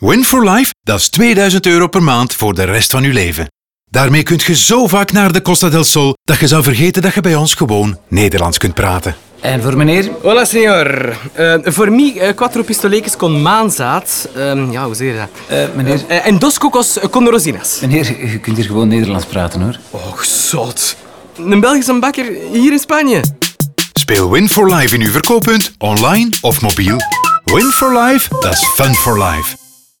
Win for Life, dat is €2000 per maand voor de rest van je leven. Daarmee kun je zo vaak naar de Costa del Sol dat je zou vergeten dat je bij ons gewoon Nederlands kunt praten. En voor meneer? Hola, señor. Voor mij 4 pistoletjes con maanzaad. Ja, hoe zeg je dat? Meneer? En 2 cocos con rosinas. Meneer, je kunt hier gewoon Nederlands praten, hoor. Och, zot. Een Belgische bakker hier in Spanje. Speel Win for Life in uw verkooppunt, online of mobiel. Win for Life, dat is fun for life.